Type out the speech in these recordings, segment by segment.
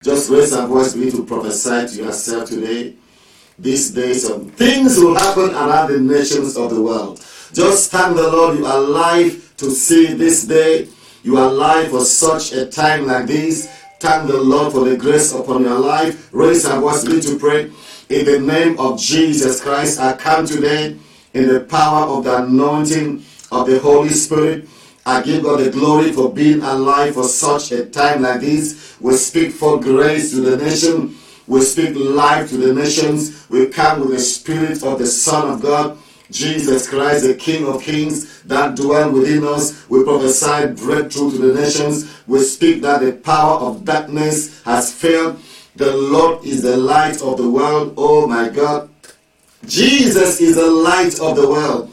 Just raise your voice, begin to prophesy to yourself today. These days, some things will happen around the nations of the world. Just thank the Lord you are alive to see this day. You are alive for such a time like this. Thank the Lord for the grace upon your life. Raise your voice, begin to pray. In the name of Jesus Christ, I come today in the power of the anointing of the Holy Spirit. I give God the glory for being alive for such a time like this. We speak for grace to the nation. We speak life to the nations. We come with the Spirit of the Son of God, Jesus Christ, the King of Kings, that dwell within us. We prophesy breakthrough to the nations. We speak that the power of darkness has failed. The Lord is the light of the world. Oh my God. Jesus is the light of the world.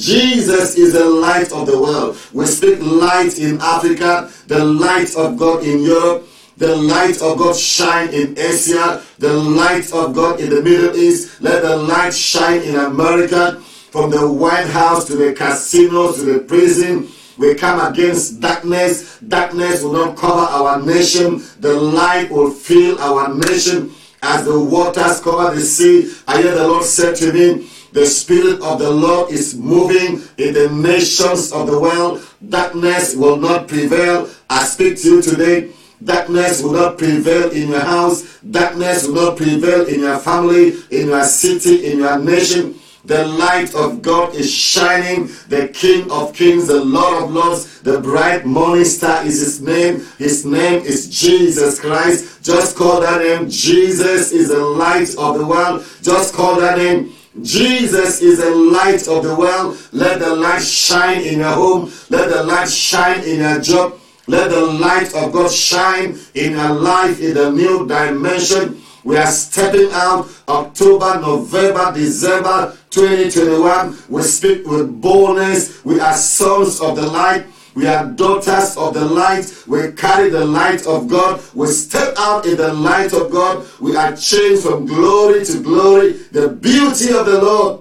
Jesus is the light of the world. We speak light in Africa, the light of God in Europe, the light of God shine in Asia, the light of God in the Middle East. Let the light shine in America, from the White House to the casinos to the prison. We come against darkness. Darkness will not cover our nation. The light will fill our nation as the waters cover the sea. I hear the Lord said to me, the Spirit of the Lord is moving in the nations of the world. Darkness will not prevail. I speak to you today. Darkness will not prevail in your house. Darkness will not prevail in your family, in your city, in your nation. The light of God is shining. The King of Kings, the Lord of Lords, the bright morning star is His name. His name is Jesus Christ. Just call that name. Jesus is the light of the world. Just call that name. Jesus is the light of the world. Let the light shine in your home. Let the light shine in your job. Let the light of God shine in your life in the new dimension. We are stepping out October, November, December 2021. We speak with boldness. We are sons of the light. We are daughters of the light. We carry the light of God. We step out in the light of God. We are changed from glory to glory. The beauty of the Lord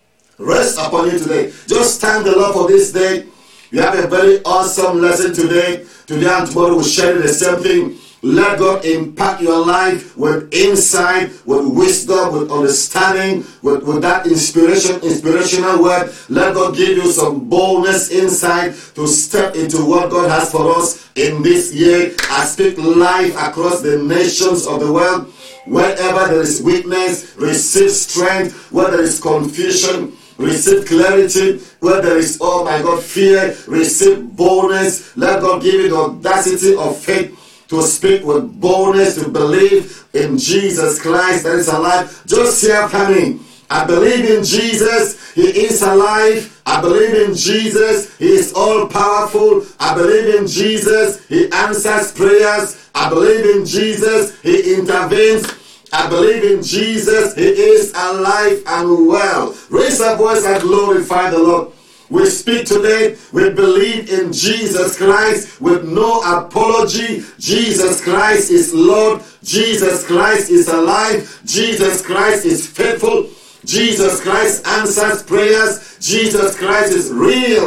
rest upon you today. Just thank the Lord for this day. We have a very awesome lesson today. Today and tomorrow we'll share the same thing. Let God impact your life with insight, with wisdom, with understanding, with that inspirational word. Let God give you some boldness, insight to step into what God has for us in this year. I speak life across the nations of the world. Wherever there is weakness, receive strength. Where there is confusion, receive clarity. Where there is, oh my God, fear, receive boldness. Let God give you the audacity of faith to speak with boldness, to believe in Jesus Christ that is alive. Just hear after me. I believe in Jesus. He is alive. I believe in Jesus. He is all powerful. I believe in Jesus. He answers prayers. I believe in Jesus. He intervenes. I believe in Jesus. He is alive and well. Raise your voice and glorify the Lord. We speak today, we believe in Jesus Christ with no apology. Jesus Christ is Lord. Jesus Christ is alive. Jesus Christ is faithful. Jesus Christ answers prayers. Jesus Christ is real.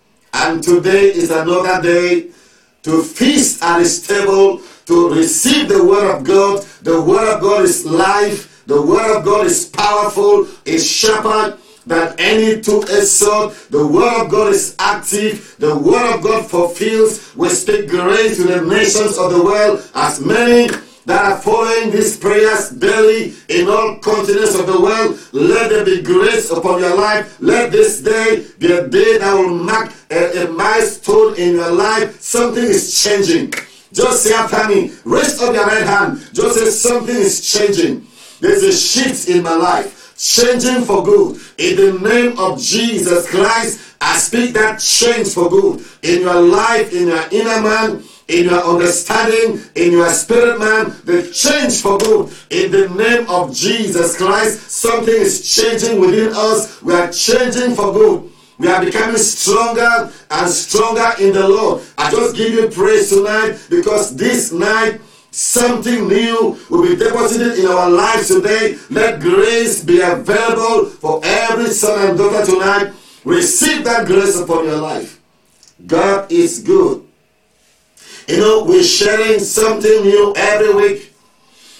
And today is another day to feast at His table, to receive the Word of God. The Word of God is life. The Word of God is powerful, is sharper than any two-edged sword. The Word of God is active. The Word of God fulfills. We speak grace to the nations of the world. As many that are following these prayers daily in all continents of the world, let there be grace upon your life. Let this day be a day that will mark a milestone in your life. Something is changing. Just say after me. Raise up your right hand. Just say something is changing. There's a shift in my life. Changing for good. In the name of Jesus Christ, I speak that change for good. In your life, in your inner man, in your understanding, in your spirit man, the change for good. In the name of Jesus Christ, something is changing within us. We are changing for good. We are becoming stronger and stronger in the Lord. I just give you praise tonight because this night, something new will be deposited in our lives today. Let grace be available for every son and daughter tonight. Receive that grace upon your life. God is good. You know, we're sharing something new every week.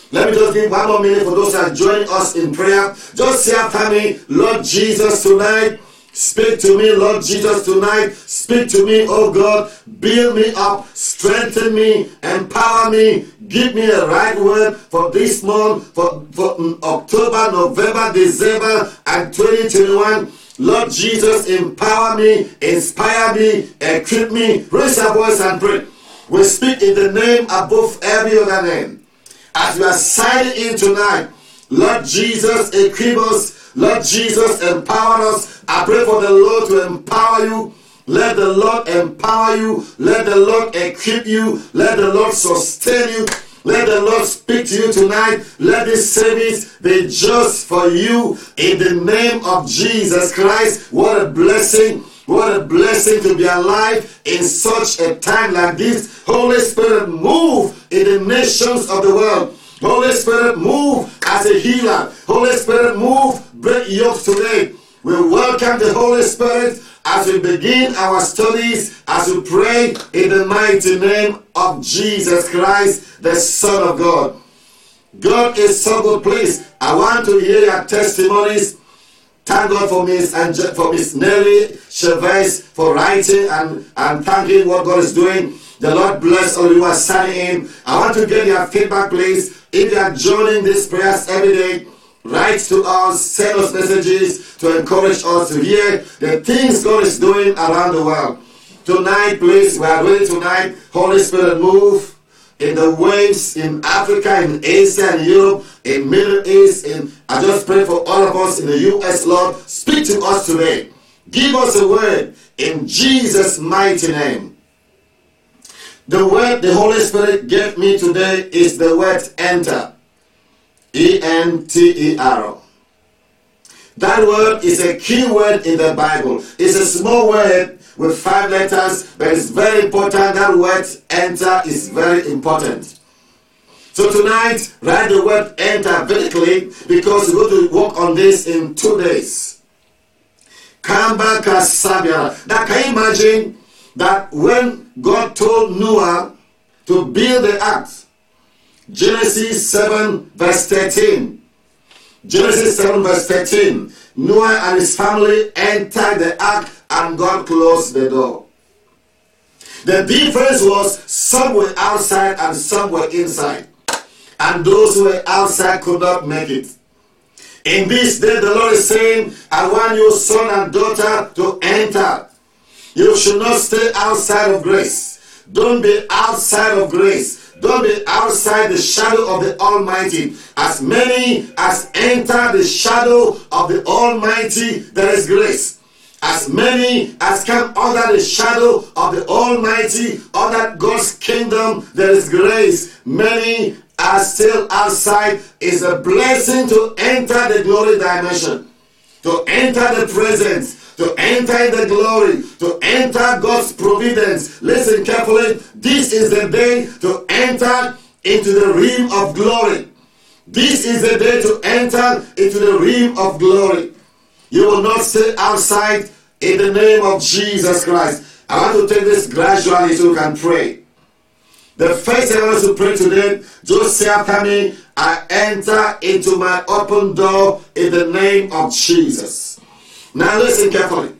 Let me just give 1 more minute for those who are joining us in prayer. Just say after me, Lord Jesus, tonight, speak to me, Lord Jesus, tonight. Speak to me, oh God. Build me up, strengthen me, empower me. Give me a right word for this month, for October, November, December, and 2021. Lord Jesus, empower me, inspire me, equip me. Raise your voice and pray. We speak in the name above every other name. As we are signing in tonight, Lord Jesus, equip us. Lord Jesus, empower us. I pray for the Lord to empower you. Let the Lord empower you. Let the Lord equip you. Let the Lord sustain you. Let the Lord speak to you tonight. Let this service be just for you in the name of Jesus Christ. What a blessing. What a blessing to be alive in such a time like this. Holy Spirit, move in the nations of the world. Holy Spirit, move as a healer. Holy Spirit, move, break yokes today. We welcome the Holy Spirit as we begin our studies, as we pray in the mighty name of Jesus Christ, the Son of God. God is so good. Please, I want to hear your testimonies. Thank God for Miss Nelly Chavez for writing and thanking what God is doing. The Lord bless all of you who are signing in. I want to get your feedback, please. If you are joining these prayers every day, write to us, send us messages to encourage us to hear the things God is doing around the world. Tonight, please, we are ready tonight. Holy Spirit, move in the waves in Africa, in Asia, in Europe, in Middle East. I just pray for all of us in the U.S., Lord. Speak to us today. Give us a word in Jesus' mighty name. The word the Holy Spirit gave me today is the word enter. E-N-T-E-R. That word is a key word in the Bible. It's a small word with 5 letters, but it's very important. That word enter is very important. So tonight, write the word enter vertically because we're going to work on this in 2 days. Kamba Kasabia. Now can you imagine that when God told Noah to build the ark, Genesis 7 verse 13. Genesis 7 verse 13. Noah and his family entered the ark and God closed the door. The difference was some were outside and some were inside. And those who were outside could not make it. In this day the Lord is saying, I want your son and daughter to enter. You should not stay outside of grace. Don't be outside of grace. Don't be outside the shadow of the Almighty. As many as enter the shadow of the Almighty, there is grace. As many as come under the shadow of the Almighty, under God's kingdom, there is grace. Many are still outside. It's a blessing to enter the glory dimension, to enter the presence, to enter in the glory, to enter God's providence. Listen carefully. This is the day to enter into the realm of glory. This is the day to enter into the realm of glory. You will not stay outside in the name of Jesus Christ. I want to take this gradually so you can pray. The first thing I want to pray today, just say after me, I enter into my open door in the name of Jesus. Now listen carefully.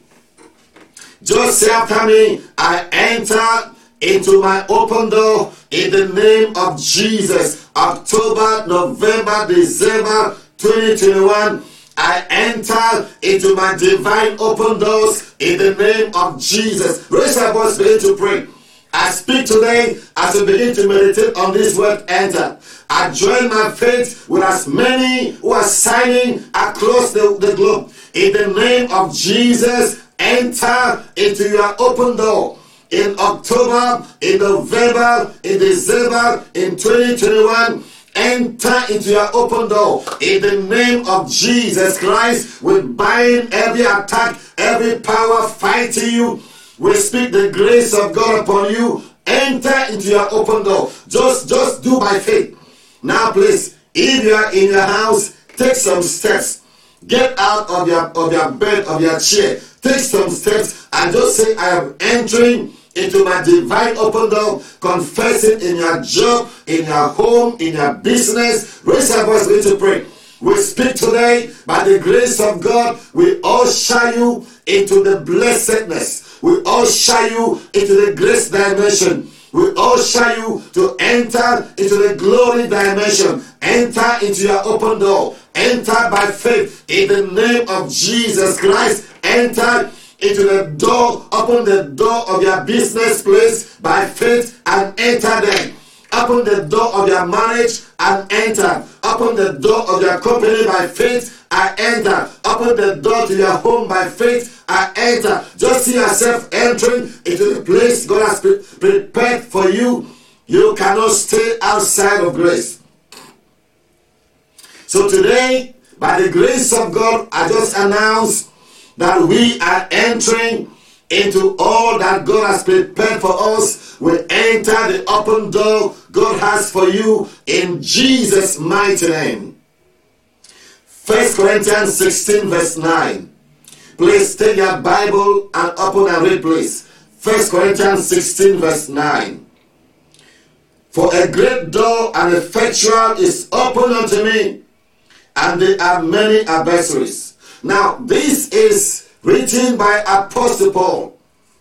Just say after me, I enter into my open door in the name of Jesus. October, November, December 2021. I enter into my divine open doors in the name of Jesus. Raise your voice, begin to pray. I speak today as we begin to meditate on this word enter. I join my faith with as many who are signing across the globe. In the name of Jesus, enter into your open door. In October, in November, in December, in 2021, enter into your open door. In the name of Jesus Christ, we bind every attack, every power fighting you. We speak the grace of God upon you. Enter into your open door. Just do by faith. Now please, if you are in your house, take some steps. Get out of your bed, of your chair. Take some steps and just say, I am entering into my divine open door. Confess it in your job, in your home, in your business. Raise your voice, begin to pray. We speak today, by the grace of God, we usher you into the blessedness. We usher you into the grace dimension. We usher you to enter into the glory dimension. Enter into your open door. Enter by faith in the name of Jesus Christ. Enter into the door. Open the door of your business place by faith and enter there. Open the door of your marriage and enter. Open the door of your company by faith and enter. Open the door to your home by faith and enter. Just see yourself entering into the place God has prepared for you. You cannot stay outside of grace. So today, by the grace of God, I just announced that we are entering into all that God has prepared for us. We enter the open door God has for you in Jesus' mighty name. 1 Corinthians 16 verse 9. Please take your Bible and open and read, please. 1 Corinthians 16 verse 9. For a great door and effectual is open unto me, and there are many adversaries. Now, this is written by Apostle Paul.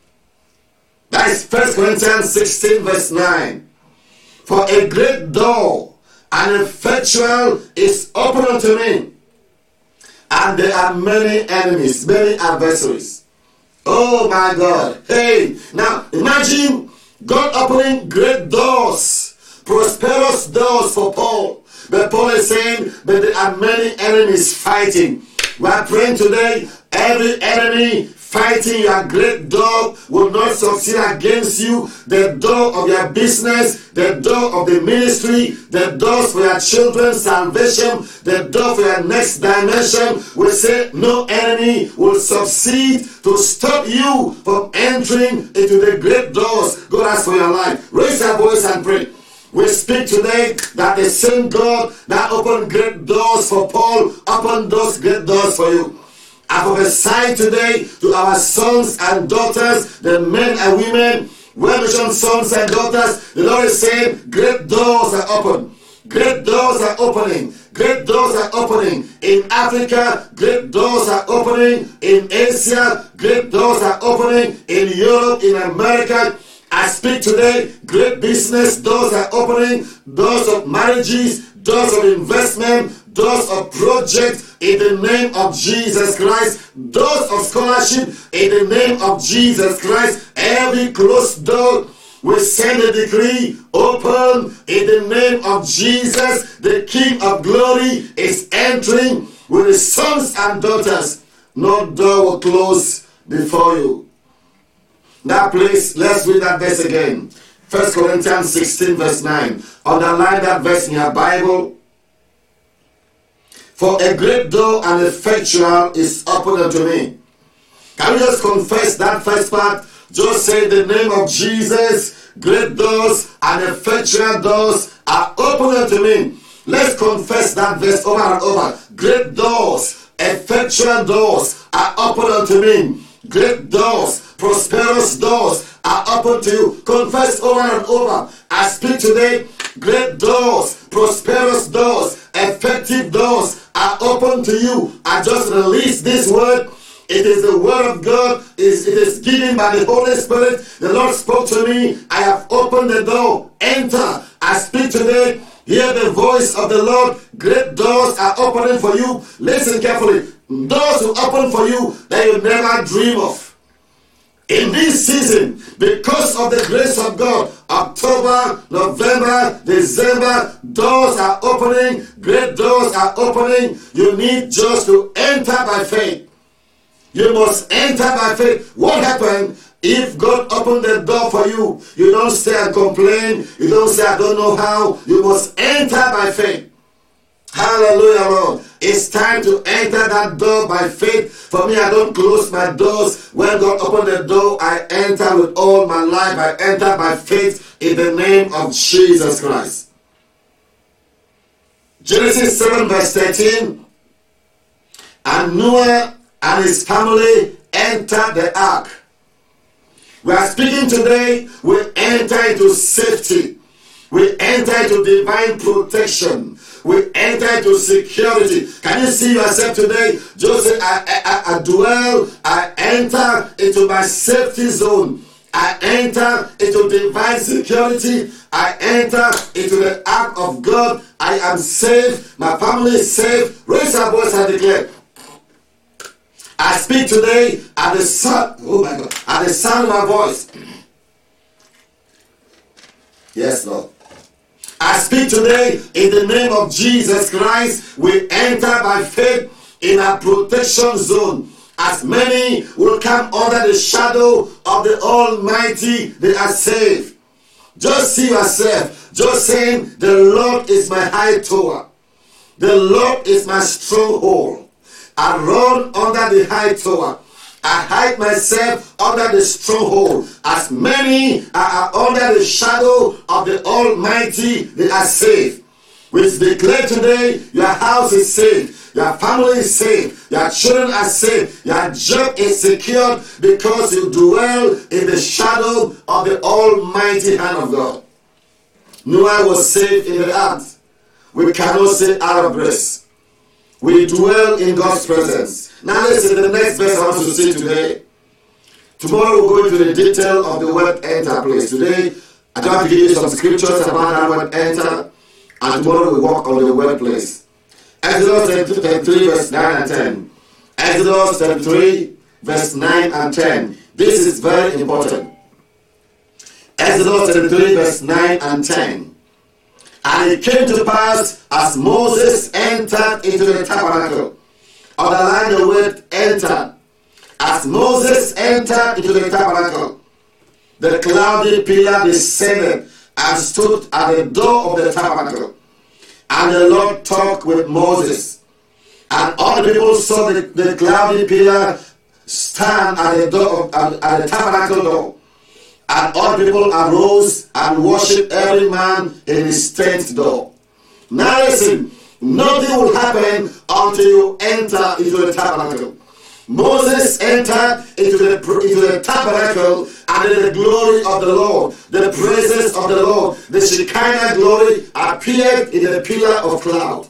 That is 1 Corinthians 16 verse 9. For a great door and effectual is open unto me, and there are many enemies, many adversaries. Oh my God. Hey, now imagine God opening great doors, prosperous doors for Paul. But Paul is saying, but there are many enemies fighting. We are praying today, every enemy fighting your great door will not succeed against you. The door of your business, the door of the ministry, the doors for your children's salvation, the door for your next dimension. We say no enemy will succeed to stop you from entering into the great doors God has for your life. Raise your voice and pray. We speak today that the same God that opened great doors for Paul opened those great doors for you. I prophesy today to our sons and daughters, the men and women, well-mission sons and daughters. The Lord is saying, great doors are open. Great doors are opening. Great doors are opening in Africa. Great doors are opening in Asia. Great doors are opening in Europe, in America. I speak today, great business doors are opening. Doors of marriages, doors of investment, doors of projects in the name of Jesus Christ. Doors of scholarship in the name of Jesus Christ. Every closed door, we send a decree, open in the name of Jesus. The King of glory is entering with his sons and daughters. No door will close before you. Now please, let's read that verse again. 1 Corinthians 16 verse 9. Underline that verse in your Bible. For a great door and effectual is open unto me. Can we just confess that first part? Just say the name of Jesus. Great doors and effectual doors are open unto me. Let's confess that verse over and over. Great doors, effectual doors are open unto me. Great doors, prosperous doors are open to you. Confess over and over. I speak today, great doors, prosperous doors, effective doors are open to you. I just released this word. It is the word of God. It is given by the Holy Spirit. The Lord spoke to me. I have opened the door. Enter. I speak today. Hear the voice of the Lord. Great doors are opening for you. Listen carefully. Doors will open for you that you never dream of. In this season, because of the grace of God, October, November, December, doors are opening. Great doors are opening. You need just to enter by faith. You must enter by faith. What happened if God opened the door for you? You don't stay and complain. You don't say, I don't know how. You must enter by faith. Hallelujah, Lord. It's time to enter that door by faith. For me, I don't close my doors. When God opened the door, I enter with all my life. I enter by faith in the name of Jesus Christ. Genesis 7 verse 13. And Noah and his family entered the ark, We are speaking today, we enter into safety. We enter into divine protection. We enter into security. Can you see yourself today? Just say, I dwell, I enter into my safety zone. I enter into divine security. I enter into the ark of God. I am safe. My family is safe. Raise our voice and declare. I speak today at the sound, at the sound of my voice. Yes, Lord. I speak today in the name of Jesus Christ. We enter by faith in a protection zone. As many will come under the shadow of the Almighty, they are saved. Just see yourself. Just saying, the Lord is my high tower. The Lord is my stronghold. I run under the high tower. I hide myself under the stronghold. As many are under the shadow of the Almighty, they are safe. We declare today, your house is safe, your family is safe, your children are safe, your job is secured because you dwell in the shadow of the Almighty hand of God. Noah was safe in the ark. We cannot say out of grace. We dwell in God's presence. Now listen, the next verse I want to see today. Tomorrow we'll go into the detail of the word enter, please. Today, I want to give you some scriptures about that word enter. And tomorrow we walk on the word place. Exodus 33 verse 9 and 10. Exodus 33 verse 9 and 10. This is very important. Exodus 33 verse 9 and 10. And it came to pass as Moses entered into the tabernacle. Underline the word enter. As Moses entered into the tabernacle, the cloudy pillar descended and stood at the door of the tabernacle. And the Lord talked with Moses. And all the people saw the cloudy pillar stand at the door at the tabernacle door. And all the people arose and worshipped every man in his tent door. Now listen, nothing will happen until you enter into the tabernacle. Moses entered into the tabernacle, and then the glory of the Lord, the presence of the Lord, the Shekinah glory appeared in the pillar of cloud.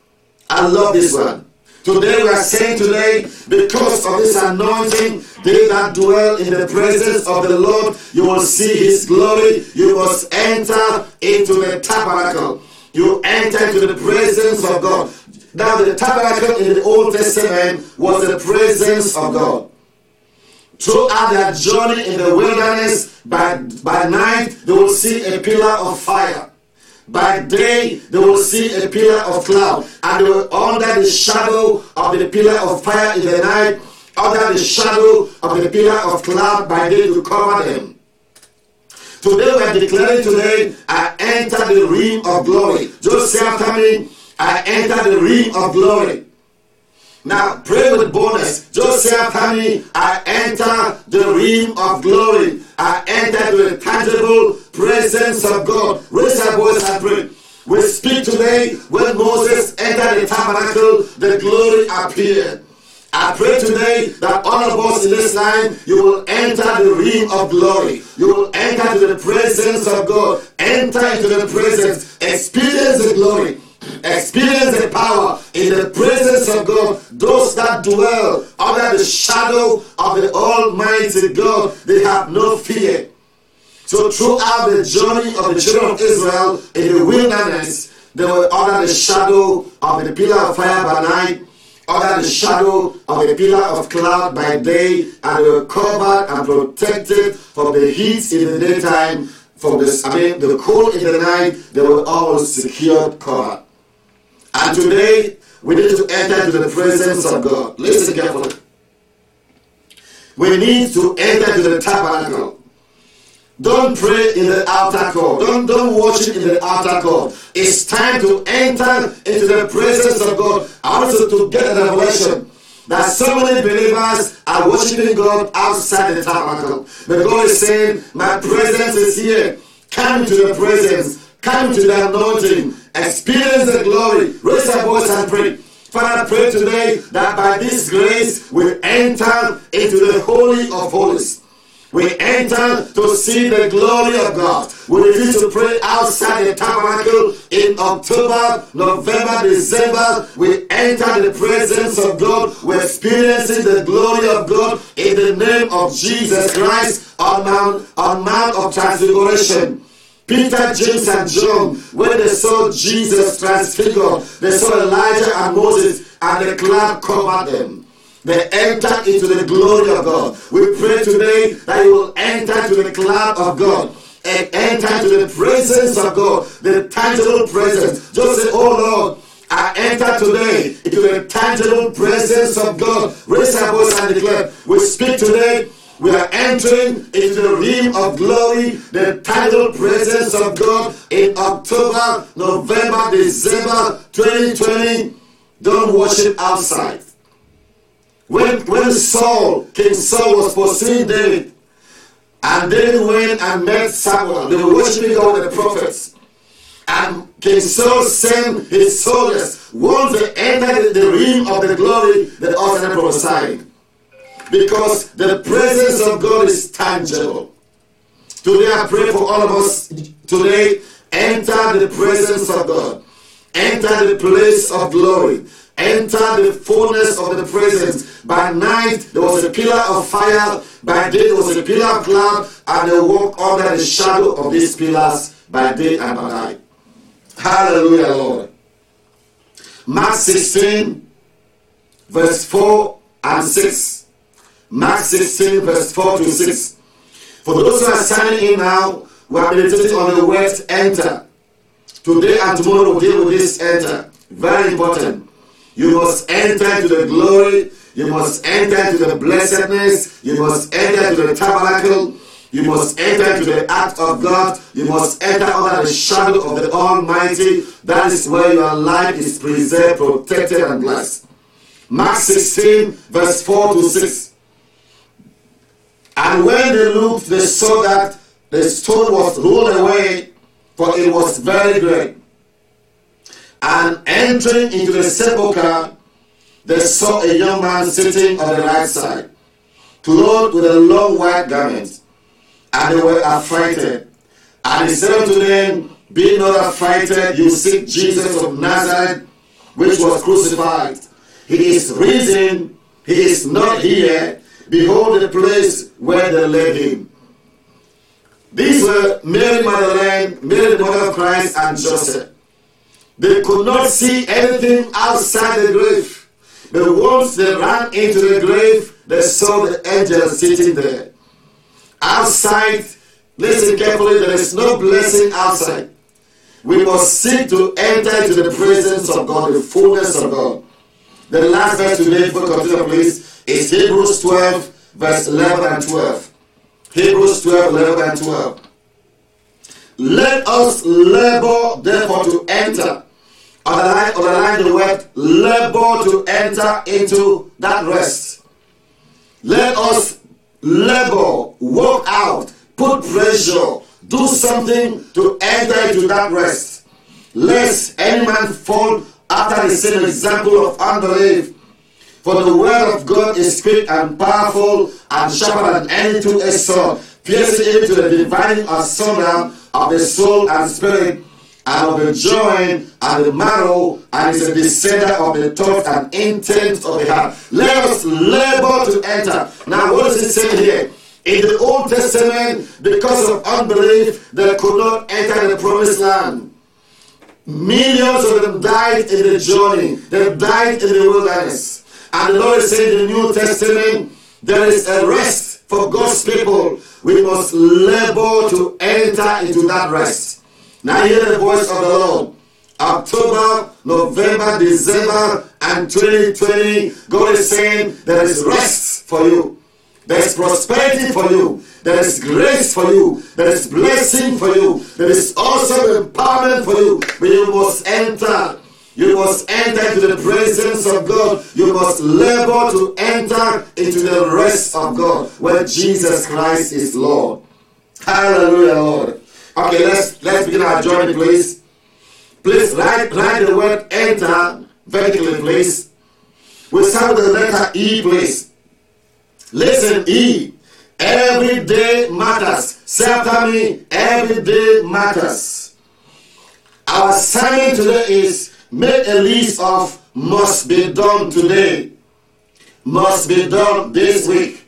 I love this one. Today we are saying because of this anointing, they that dwell in the presence of the Lord, you will see his glory. You must enter into the tabernacle. You enter into the presence of God. Now the tabernacle in the Old Testament was the presence of God. Throughout their journey in the wilderness, by night they will see a pillar of fire. By day they will see a pillar of cloud. And they were under the shadow of the pillar of fire in the night, under the shadow of the pillar of cloud by day to cover them. Today we are declaring today, I enter the realm of glory. Just say after me, I enter the realm of glory. Now pray with boldness. Just say after me, I enter the realm of glory. I enter the tangible presence of God. Raise your voice and pray. We speak today, when Moses entered the tabernacle, the glory appeared. I pray today that all of us in this line, you will enter the realm of glory. You will enter into the presence of God. Enter into the presence. Experience the glory. Experience the power in the presence of God. Those that dwell under the shadow of the Almighty God, they have no fear. So throughout the journey of the children of Israel in the wilderness, they were under the shadow of the pillar of fire by night, under the shadow of the pillar of cloud by day, and they were covered and protected from the heat in the daytime, from the cold in the night. They were all secured, covered. And today, we need to enter into the presence of God. Listen carefully. We need to enter into the tabernacle. Don't pray in the outer court. Don't worship in the outer court. It's time to enter into the presence of God. I want you to get a revelation that so many believers are worshiping God outside the tabernacle. But God is saying, my presence is here. Come to the presence. Come to the anointing. Experience the glory. Raise your voice and pray. Father, I pray today that by this grace we enter into the Holy of Holies. We enter to see the glory of God. We refuse to pray outside the tabernacle in October, November, December. We enter the presence of God. We're experiencing the glory of God in the name of Jesus Christ on Mount of Transfiguration. Peter, James, and John, when they saw Jesus transfigured, they saw Elijah and Moses, and the cloud covered them. They entered into the glory of God. We pray today that you will enter into the cloud of God and enter into the presence of God, the tangible presence. Just say, oh Lord, I enter today into the tangible presence of God. Raise our voice and declare, we speak today. We are entering into the realm of glory, the tangible presence of God in October, November, December 2020. Don't worship outside. When King Saul was pursuing David, and David went and met Samuel, they were worshiping God with the prophets. And King Saul sent his soldiers. Once they entered the realm of the glory, they all started prophesying. Because the presence of God is tangible. Today I pray for all of us today, enter the presence of God. Enter the place of glory. Enter the fullness of the presence. By night there was a pillar of fire. By day there was a pillar of cloud. And they walk under the shadow of these pillars by day and by night. Hallelujah, Lord. Mark 16, verse 4 and 6. Mark 16, verse 4 to 6. For those who are signing in now, we are meditating on the word enter. Today and tomorrow we'll deal with this enter. Very important. You must enter into the glory. You must enter into the blessedness. You must enter into the tabernacle. You must enter into the act of God. You must enter under the shadow of the Almighty. That is where your life is preserved, protected, and blessed. Mark 16, verse 4 to 6. And when they looked, they saw that the stone was rolled away, for it was very great. And entering into the sepulchre, they saw a young man sitting on the right side, clothed with a long white garment. And they were affrighted. And he said unto them, be not affrighted, you seek Jesus of Nazareth, which was crucified. He is risen, he is not here. Behold the place where they laid him. These were Mary Magdalene, Mary the mother of Christ, and Joseph. They could not see anything outside the grave. But once they ran into the grave, they saw the angel sitting there. Outside, listen carefully, there is no blessing outside. We must seek to enter into the presence of God, the fullness of God. The last verse today, for continue please, is Hebrews 12, verse 11 and 12. Hebrews 12, 11 and 12. Let us labor, therefore, to enter. Underline the word labor, to enter into that rest. Let us labor, work out, put pressure, do something to enter into that rest. Lest any man fall after the same example of unbelief. For the word of God is quick and powerful and sharper than any two-edged sword, piercing even to the dividing asunder of the soul and spirit, and of the joint and the marrow, and is a descender of the thoughts and intents of the heart. Let us labor to enter. Now, what does it say here? In the Old Testament, because of unbelief, they could not enter the promised land. Millions of them died in the journey. They died in the wilderness. And the Lord is saying in the New Testament, there is a rest for God's people. We must labor to enter into that rest. Now hear the voice of the Lord. October, November, December, and 2020, God is saying there is rest for you. There is prosperity for you. There is grace for you. There is blessing for you. There is also empowerment for you. But you must enter. You must enter into the presence of God. You must labor to enter into the rest of God, where Jesus Christ is Lord. Hallelujah, Lord. Okay, let's begin our journey, please. Please write the word enter vertically, please. We'll start with the letter E, please. Listen, E. Every day matters. Say after me, every day matters. Our assignment today is make a list of must be done today. Must be done this week.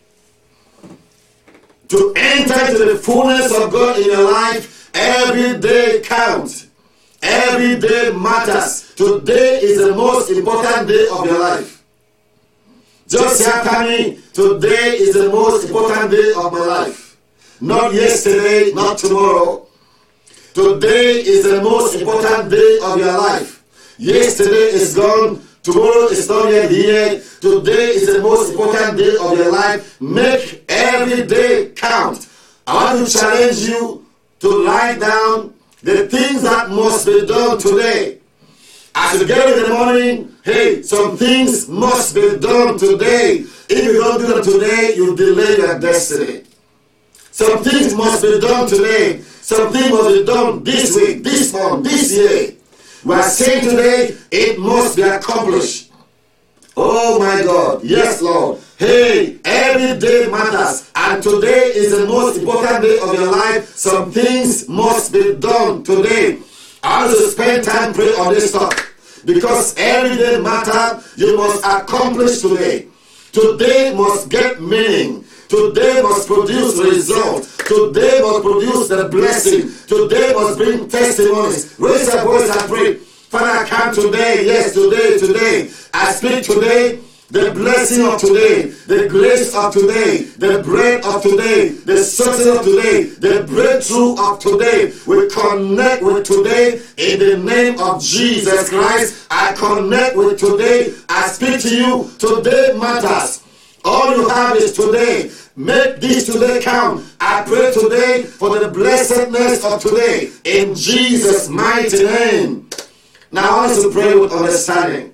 To enter into the fullness of God in your life, every day counts. Every day matters. Today is the most important day of your life. Just say after me, today is the most important day of my life. Not yesterday, not tomorrow. Today is the most important day of your life. Yesterday is gone. Tomorrow is not yet here. Today is the most important day of your life. Make every day count. I want to challenge you to write down the things that must be done today. As you get up in the morning, hey, some things must be done today. If you don't do them today, you delay your destiny. Some things must be done today. Some things must be done this week, this month, this year. We are saying today, it must be accomplished. Oh my God. Yes, Lord. Hey, every day matters. And today is the most important day of your life. Some things must be done today. I want to spend time praying on this topic. Because every day matters, you must accomplish today. Today must get meaning. Today must produce results. Today must produce the blessing. Today must bring testimonies. Raise your voice and pray. Father, I come today. Yes, today. I speak today. The blessing of today, the grace of today, the bread of today, the success of today, the breakthrough of today. We connect with today in the name of Jesus Christ. I connect with today. I speak to you. Today matters. All you have is today. Make this today count. I pray today for the blessedness of today in Jesus' mighty name. Now I want to pray with understanding.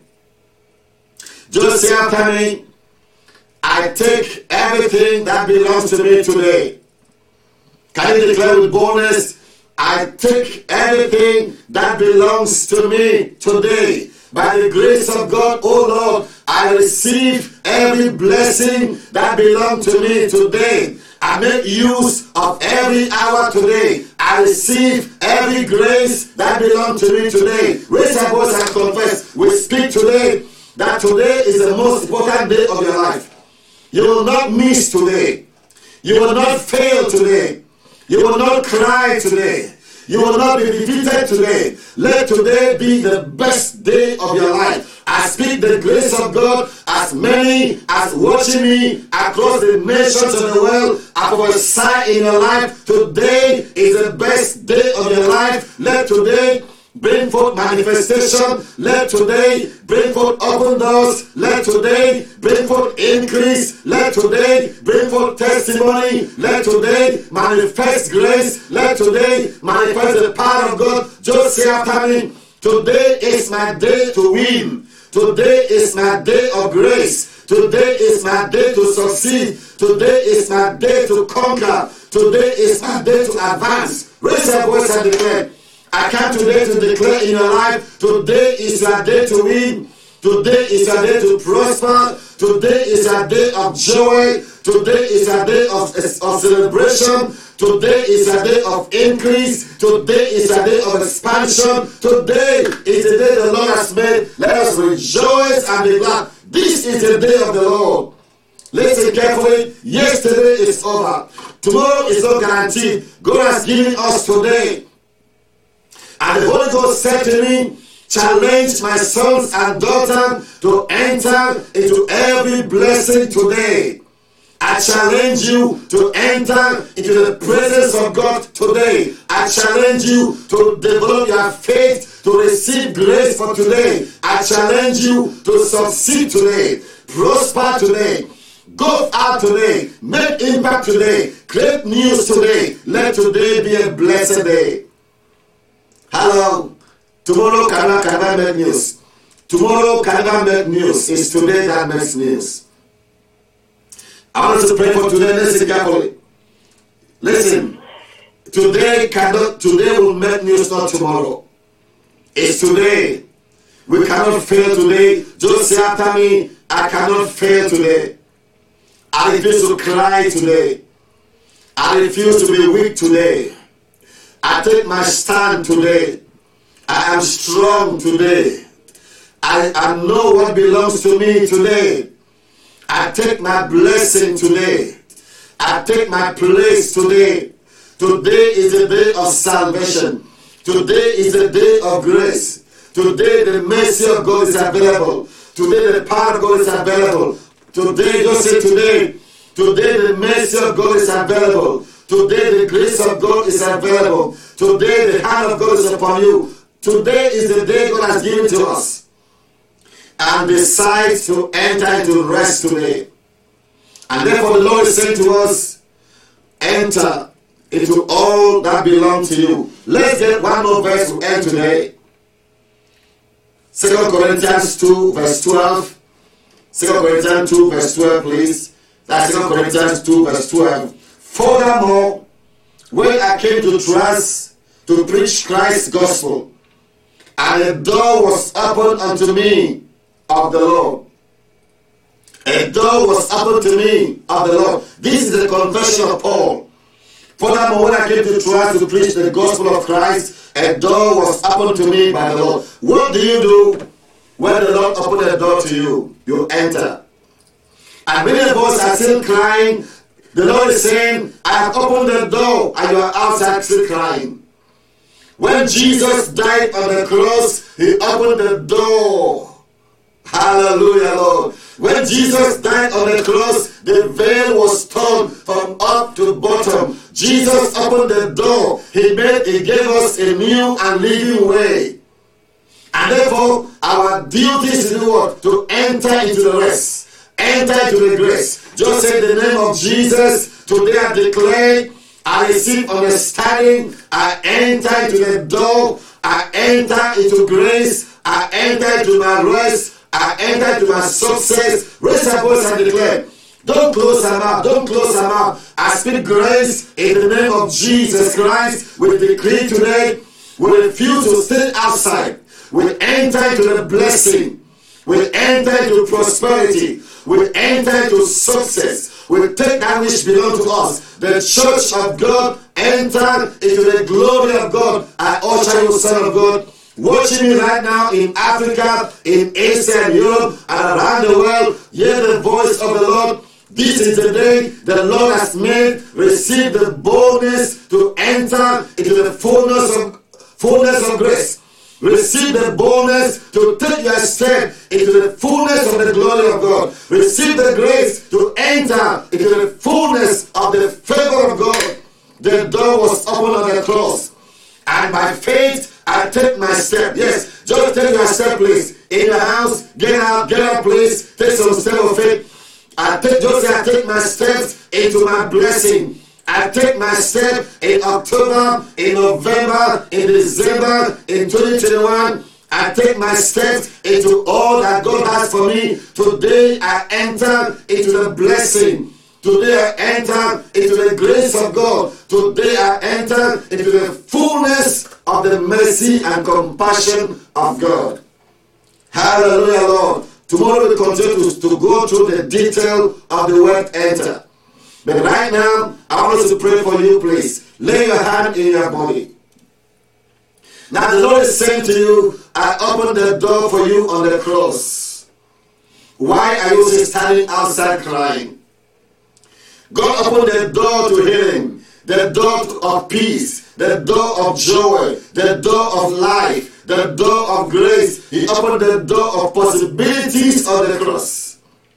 Just say after me, I take everything that belongs to me today. Can you declare with boldness? I take everything that belongs to me today. By the grace of God, oh Lord, I receive every blessing that belongs to me today. I make use of every hour today. I receive every grace that belongs to me today. Raise your voice and confess. We speak today that today is the most important day of your life. You will not miss today. You will not fail today. You will not cry today. You will not be defeated today. Let today be the best day of your life. I speak the grace of God as many as watching me across the nations of the world. I prophesy in your life. Today is the best day of your life. Let today bring forth manifestation. Let today bring forth open doors. Let today bring forth increase. Let today bring forth testimony. Let today manifest grace. Let today manifest the power of God. Just say after me, today is my day to win. Today is my day of grace. Today is my day to succeed. Today is my day to conquer. Today is my day to advance. Raise your voice and declare. I come today to declare in your life, today is your day to win. Today is your day to prosper. Today is your day of joy. Today is your day of celebration. Today is your day of increase. Today is your day of expansion. Today is the day the Lord has made. Let us rejoice and be glad. This is the day of the Lord. Listen carefully. Yesterday is over. Tomorrow is not guaranteed. God has given us today. And the Holy Ghost said to me, challenge my sons and daughters to enter into every blessing today. I challenge you to enter into the presence of God today. I challenge you to develop your faith to receive grace for today. I challenge you to succeed today, prosper today, go out today, make impact today, create news today. Let today be a blessed day. Hello. Tomorrow cannot make news. Tomorrow cannot make news. It's today that makes news. I want us to pray for today. Listen carefully. Listen. Today will make news, not tomorrow. It's today. We cannot fail today. Just say after me, I cannot fail today. I refuse to cry today. I refuse to be weak today. I take my stand today. I am strong today. I know what belongs to me today. I take my blessing today. I take my place today. Today is the day of salvation. Today is the day of grace. Today the mercy of God is available. Today the power of God is available. Today, just say today. Today the mercy of God is available. Today the grace of God is available. Today the hand of God is upon you. Today is the day God has given to us. And decide to enter into rest today. And therefore the Lord is saying to us, enter into all that belongs to you. Let's get one more verse to end today. 2 Corinthians 2 verse 12. 2 Corinthians 2 verse 12, please. That's 2 Corinthians 2 verse 12. Furthermore, when I came to Troas to preach Christ's gospel, and a door was opened unto me of the Lord. A door was opened to me of the Lord. This is the confession of Paul. Furthermore, when I came to Troas to preach the gospel of Christ, a door was opened to me by the Lord. What do you do when the Lord opens a door to you? You enter. And many of us are still crying. The Lord is saying, I have opened the door, and you are outside still crying. When Jesus died on the cross, he opened the door. Hallelujah, Lord. When Jesus died on the cross, the veil was torn from up to bottom. Jesus opened the door. He gave us a new and living way. And therefore, our duty is to do what? To enter into the rest. Enter into the grace. Just say the name of Jesus. Today I declare, I receive understanding. I enter into the door. I enter into grace. I enter into my rest. I enter into my success. Raise your voice and declare. Don't close your mouth. Don't close your mouth. I speak grace in the name of Jesus Christ. We decree today, we refuse to stay outside. We enter into the blessing. We enter into prosperity. We enter into success. We take that which belongs to us. The church of God enter into the glory of God. I usher you, Son of God, watching me right now in Africa, in Asia, and Europe, and around the world. Hear the voice of the Lord. This is the day the Lord has made. Receive the boldness to enter into the fullness of grace. Receive the boldness to take your step into the fullness of the glory of God. Receive the grace to enter into the fullness of the favor of God. The door was opened on the cross. And by faith, I take my step. Yes, just take your step, please. In the house, get out, please. Take some step of faith. I take my steps into my blessing. I take my step in October, in November, in December, in 2021. I take my steps into all that God has for me. Today I enter into the blessing. Today I enter into the grace of God. Today I enter into the fullness of the mercy and compassion of God. Hallelujah, Lord. Tomorrow we continue to go through the detail of the word enter. But right now, I want us to pray for you, please. Lay your hand in your body. Now the Lord is saying to you, I opened the door for you on the cross. Why are you standing outside crying? God opened the door to healing, the door of peace, the door of joy, the door of life, the door of grace. He opened the door of possibilities on the cross.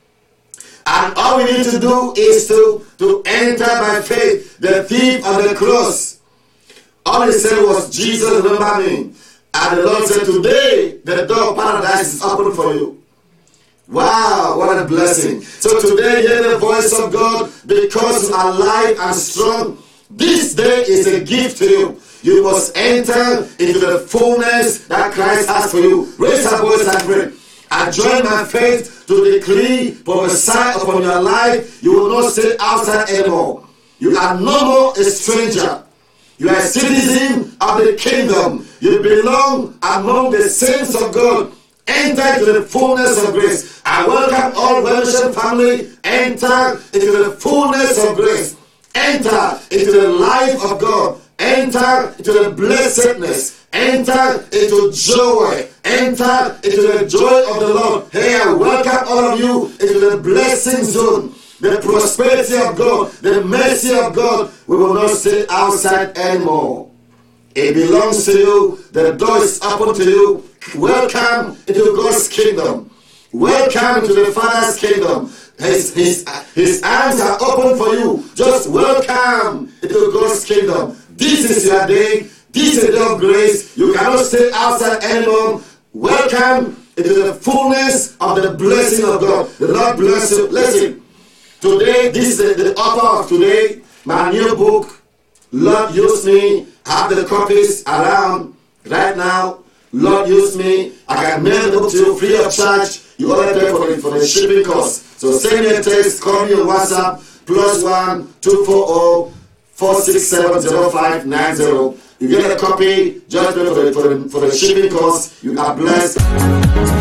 And all we need to do is to enter by faith. The thief on the cross, all he said was, Jesus, remember me. And the Lord said, today the door of paradise is open for you. Wow, what a blessing. So today, hear the voice of God, because you are alive and strong. This day is a gift to you. You must enter into the fullness that Christ has for you. Raise your voice and pray. I join my faith to decree, prophesy upon your life. You will not stay outside anymore. You are no more a stranger. You are a citizen of the kingdom. You belong among the saints of God. Enter into the fullness of grace. I welcome all Revelation family. Enter into the fullness of grace. enter into the life of God. Enter into the blessedness. Enter into joy. Enter into the joy of the Lord. Hey, I welcome all of you into the blessing zone. The prosperity of God, the mercy of God. We will not stay outside anymore. It belongs to you. The door is open to you. Welcome into God's kingdom. Welcome to the Father's kingdom. His arms are open for you. Just welcome into God's kingdom. This is your day. This is a day of grace. You cannot stay outside anymore. Welcome into the fullness of the blessing of God. The Lord bless you. Listen, today, this is the author of today, my new book, Lord Use Me. I have the copies around right now. Lord Use Me. I can mail the book to you free of charge. You only pay for the shipping cost. So send me a text, call me on WhatsApp, +1 240 467 0590. You get a copy, just pay for the shipping cost. You are blessed.